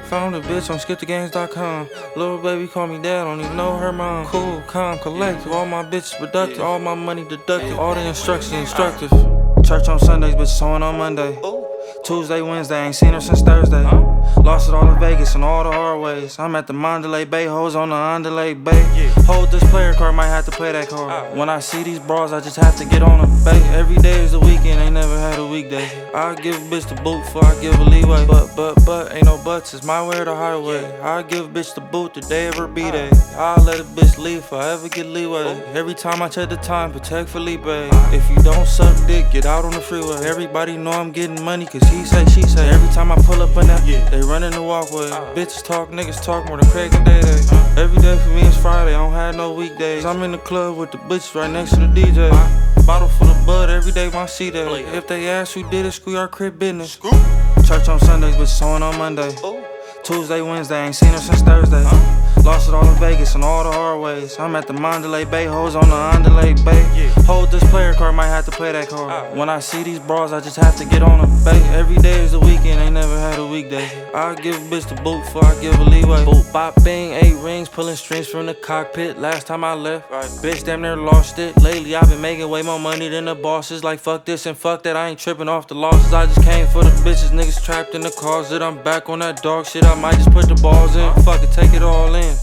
Found a bitch on skipthegames.com. Little baby call me dad, don't even know her mom. Cool, calm, collective. All my bitches productive, all my money deducted. All the instructions instructive. Church on Sundays, bitch sewing on Monday. Tuesday, Wednesday, ain't seen her since Thursday. Lost it all in Vegas and all the hard ways. I'm at the Mandalay Bay, hoes on the Mandalay Bay. Hold this player card, might have to play that card. When I see these bras, I just have to get on them. Bay. Every day is a weekend, ain't never had a weekday. I give a bitch the boot before I give a leeway. But, ain't no buts, it's my way or the highway. I give a bitch the boot the day of her B-day. I let a bitch leave if I ever get leeway. Every time I check the time, protect Felipe. If you don't suck dick, get out on the freeway. Everybody know I'm getting money, cause he say, she say. Every time I pull up in that, they run in the walkway. Bitches talk, niggas talk more than Craig and Day Day. Every day for me is Friday, I don't have no weekdays. I'm in the club with the bitches right next to the DJ. Bottle full of bud, every day my C-Day. If they ask who did it, screw our crib business. Church on Sundays, bitch sewing on Monday. Tuesday, Wednesday, ain't seen her since Thursday. Lost it all in Vegas and all the hard ways. I'm at the Mandalay Bay, hoes on the Mandalay Bay. Hold this player card, might have to play that card. When I see these bras, I just have to get on them. Bay. Every day is a weekend, ain't never had a weekday. I give a bitch the boot before I give a leeway. Boot, bop, bang, 8 rings, pulling strings from the cockpit. Last time I left, bitch damn near lost it. Lately I've been making way more money than the bosses. Like fuck this and fuck that, I ain't tripping off the losses. I just came for the bitches, niggas trapped in the closet. I'm back on that dog shit, I might just put the balls in. Fuck it, take it all in.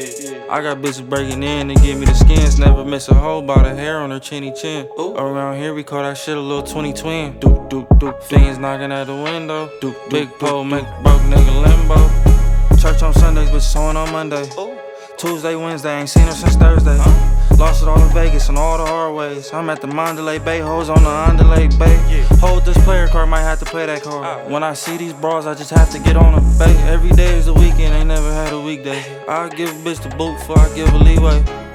I got bitches breaking in to give me the skins. Never miss a hoe by the hair on her chinny chin. Around here we call that shit a little 20 twin. Doop doop doop, fiends knocking at the window. Doop big pole, make broke nigga limbo. Church on Sundays, bitch sewing on Monday. Tuesday, Wednesday, ain't seen her since Thursday. Lost it all in Vegas and all the hard ways. I'm at the Mandalay Bay, hoes on the Mandalay Bay. Hold this player card, might have to play that card. When I see these bras, I just have to get on them. Bay. Every day is a weekend, ain't never had a weekday. I give a bitch the boot before I give a leeway.